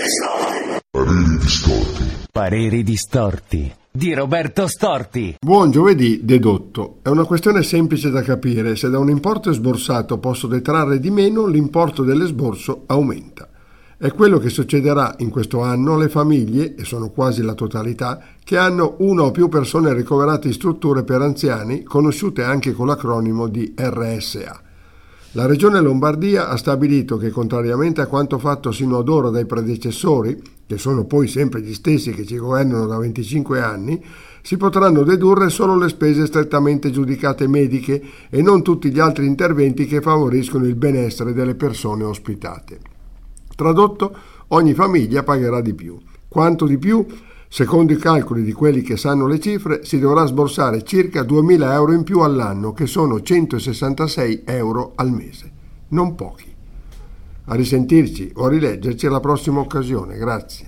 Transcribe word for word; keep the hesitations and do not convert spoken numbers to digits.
Pareri distorti. Pareri distorti di Roberto Storti. Buon giovedì, dedotto. È una questione semplice da capire. Se da un importo esborsato posso detrarre di meno, l'importo dell'esborso aumenta. È quello che succederà in questo anno alle famiglie, e sono quasi la totalità, che hanno una o più persone ricoverate in strutture per anziani, conosciute anche con l'acronimo di R S A. La Regione Lombardia ha stabilito che, contrariamente a quanto fatto sino ad ora dai predecessori, che sono poi sempre gli stessi che ci governano da venticinque anni, si potranno dedurre solo le spese strettamente giudicate mediche e non tutti gli altri interventi che favoriscono il benessere delle persone ospitate. Tradotto, ogni famiglia pagherà di più. Quanto di più? Secondo i calcoli di quelli che sanno le cifre, si dovrà sborsare circa duemila euro in più all'anno, che sono centosessantasei euro al mese. Non pochi. A risentirci o a rileggerci alla prossima occasione. Grazie.